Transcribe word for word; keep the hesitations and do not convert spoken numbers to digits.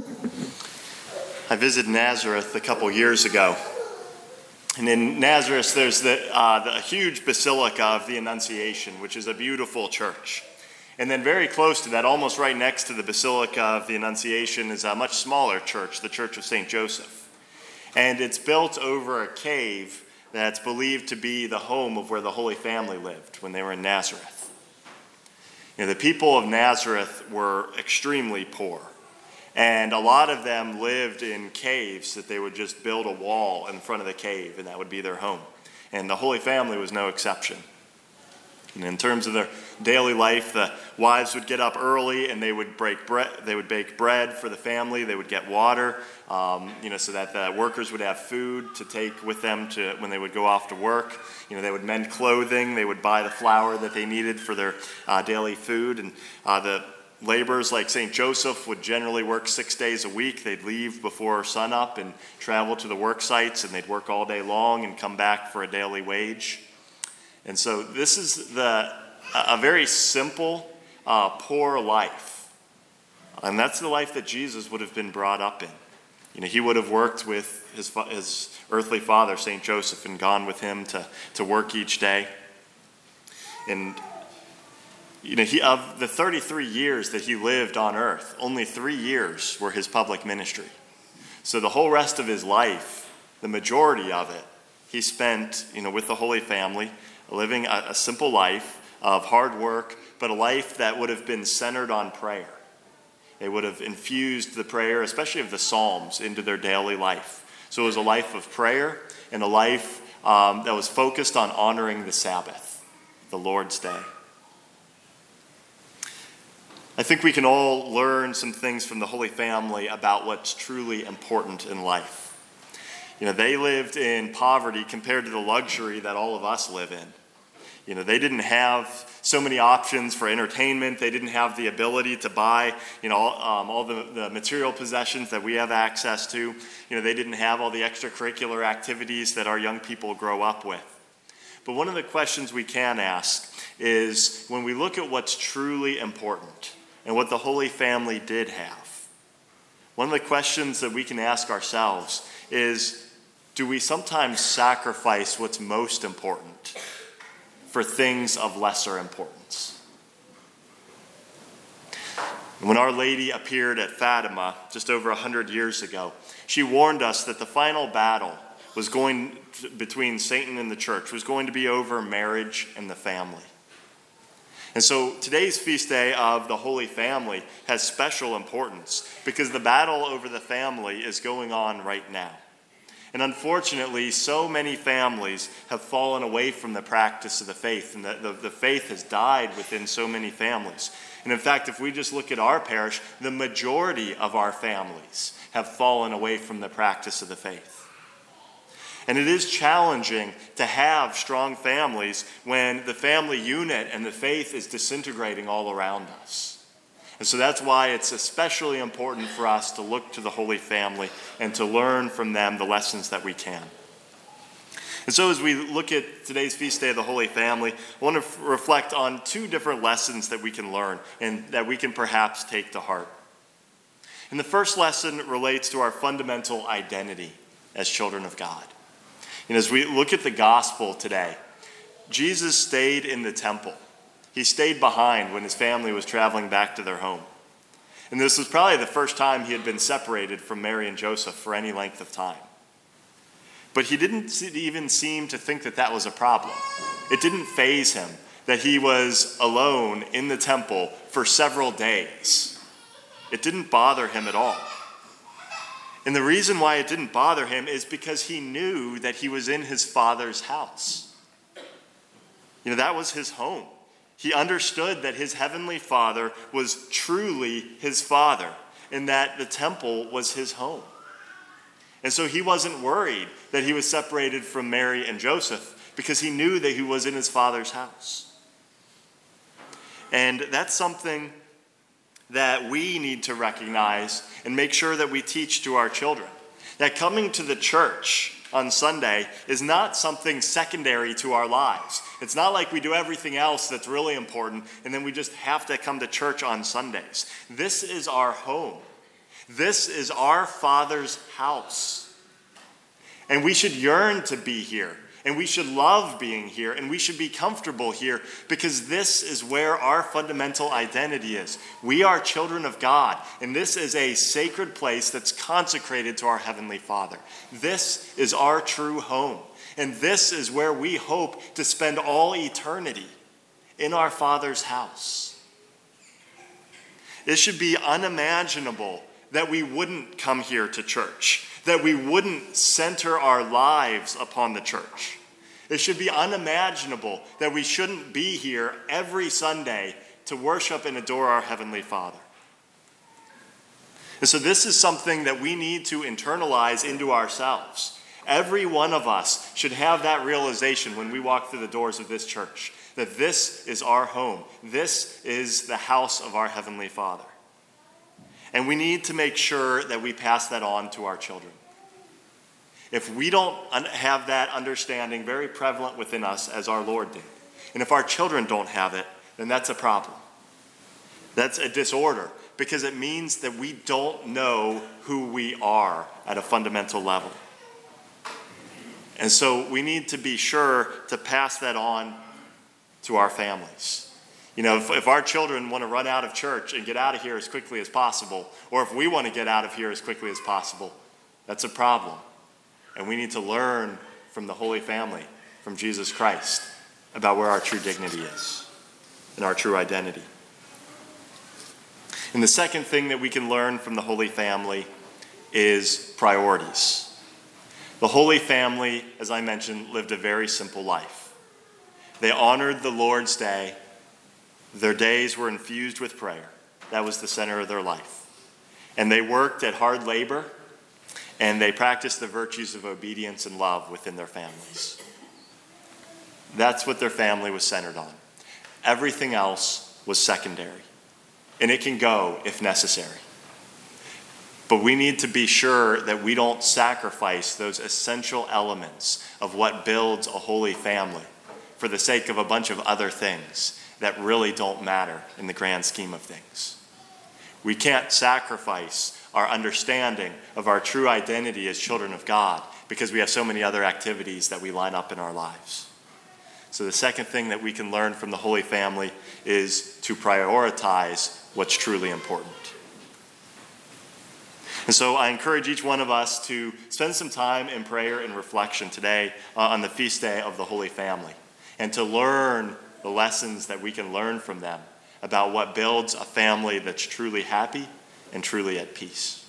I visited Nazareth a couple years ago. And in Nazareth, there's the, uh, the huge Basilica of the Annunciation, which is a beautiful church. And then very close to that, almost right next to the Basilica of the Annunciation, is a much smaller church, the Church of Saint Joseph. And it's built over a cave that's believed to be the home of where the Holy Family lived when they were in Nazareth. You know, the people of Nazareth were extremely poor. And a lot of them lived in caves that they would just build a wall in front of the cave, and that would be their home. And the Holy Family was no exception. And in terms of their daily life, the wives would get up early and they would break bread. They would bake bread for the family. They would get water, um, you know, so that the workers would have food to take with them to when they would go off to work. You know, they would mend clothing. They would buy the flour that they needed for their uh, daily food, and uh, the laborers like Saint Joseph would generally work six days a week. They'd leave before sunup and travel to the work sites, and they'd work all day long and come back for a daily wage. And so this is the a very simple, uh, poor life. And that's the life that Jesus would have been brought up in. You know, he would have worked with his, his earthly father, Saint Joseph, and gone with him to, to work each day. And You know, he, of the thirty-three years that he lived on earth, only three years were his public ministry. So the whole rest of his life, the majority of it, he spent, you know, with the Holy Family, living a, a simple life of hard work, but a life that would have been centered on prayer. They would have infused the prayer, especially of the Psalms, into their daily life. So it was a life of prayer and a life um, that was focused on honoring the Sabbath, the Lord's Day. I think we can all learn some things from the Holy Family about what's truly important in life. You know, they lived in poverty compared to the luxury that all of us live in. You know, they didn't have so many options for entertainment. They didn't have the ability to buy, you know, um, all the, the material possessions that we have access to. You know, they didn't have all the extracurricular activities that our young people grow up with. But one of the questions we can ask is, when we look at what's truly important and what the Holy Family did have, one of the questions that we can ask ourselves is, do we sometimes sacrifice what's most important for things of lesser importance? When Our Lady appeared at Fatima just over a hundred years ago, she warned us that the final battle was going to, between Satan and the church was going to be over marriage and the family. And so today's feast day of the Holy Family has special importance because the battle over the family is going on right now. And unfortunately, so many families have fallen away from the practice of the faith, and the, the, the faith has died within so many families. And in fact, if we just look at our parish, the majority of our families have fallen away from the practice of the faith. And it is challenging to have strong families when the family unit and the faith is disintegrating all around us. And so that's why it's especially important for us to look to the Holy Family and to learn from them the lessons that we can. And so as we look at today's feast day of the Holy Family, I want to f- reflect on two different lessons that we can learn and that we can perhaps take to heart. And the first lesson relates to our fundamental identity as children of God. And as we look at the gospel today, Jesus stayed in the temple. He stayed behind when his family was traveling back to their home. And this was probably the first time he had been separated from Mary and Joseph for any length of time. But he didn't even seem to think that that was a problem. It didn't faze him that he was alone in the temple for several days. It didn't bother him at all. And the reason why it didn't bother him is because he knew that he was in his Father's house. You know, that was his home. He understood that his heavenly Father was truly his Father and that the temple was his home. And so he wasn't worried that he was separated from Mary and Joseph because he knew that he was in his Father's house. And that's something that we need to recognize and make sure that we teach to our children. That coming to the church on Sunday is not something secondary to our lives. It's not like we do everything else that's really important and then we just have to come to church on Sundays. This is our home. This is our Father's house. And we should yearn to be here. And we should love being here. And we should be comfortable here because this is where our fundamental identity is. We are children of God. And this is a sacred place that's consecrated to our Heavenly Father. This is our true home. And this is where we hope to spend all eternity, in our Father's house. It should be unimaginable that we wouldn't come here to church, that we wouldn't center our lives upon the church. It should be unimaginable that we shouldn't be here every Sunday to worship and adore our Heavenly Father. And so this is something that we need to internalize into ourselves. Every one of us should have that realization when we walk through the doors of this church, that this is our home. This is the house of our Heavenly Father. And we need to make sure that we pass that on to our children. If we don't have that understanding very prevalent within us as our Lord did, and if our children don't have it, then that's a problem. That's a disorder, because it means that we don't know who we are at a fundamental level. And so we need to be sure to pass that on to our families. You know, if, if our children want to run out of church and get out of here as quickly as possible, or if we want to get out of here as quickly as possible, that's a problem. And we need to learn from the Holy Family, from Jesus Christ, about where our true dignity is and our true identity. And the second thing that we can learn from the Holy Family is priorities. The Holy Family, as I mentioned, lived a very simple life. They honored the Lord's Day. Their days were infused with prayer. That was the center of their life. And they worked at hard labor, and they practiced the virtues of obedience and love within their families. That's what their family was centered on. Everything else was secondary, and it can go if necessary. But we need to be sure that we don't sacrifice those essential elements of what builds a holy family for the sake of a bunch of other things that really don't matter in the grand scheme of things. We can't sacrifice our understanding of our true identity as children of God because we have so many other activities that we line up in our lives. So the second thing that we can learn from the Holy Family is to prioritize what's truly important. And so I encourage each one of us to spend some time in prayer and reflection today uh, on the feast day of the Holy Family, and to learn the lessons that we can learn from them about what builds a family that's truly happy and truly at peace.